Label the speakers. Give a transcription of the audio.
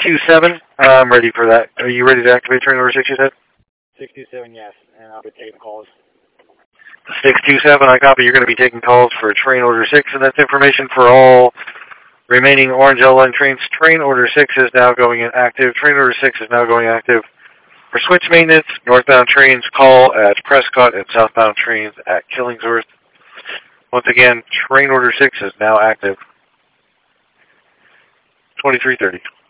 Speaker 1: 627, I'm ready for that. Are you ready to activate train order 6, you said?
Speaker 2: 627, yes, and I'll be taking calls.
Speaker 1: 627, I copy. You're going to be taking calls for train order 6, and that's information for all remaining Orange L line trains. Train order 6 is now going inactive. Train order 6 is now going active. For switch maintenance, northbound trains call at Prescott and southbound trains at Killingsworth. Once again, train order 6 is now active. 2330.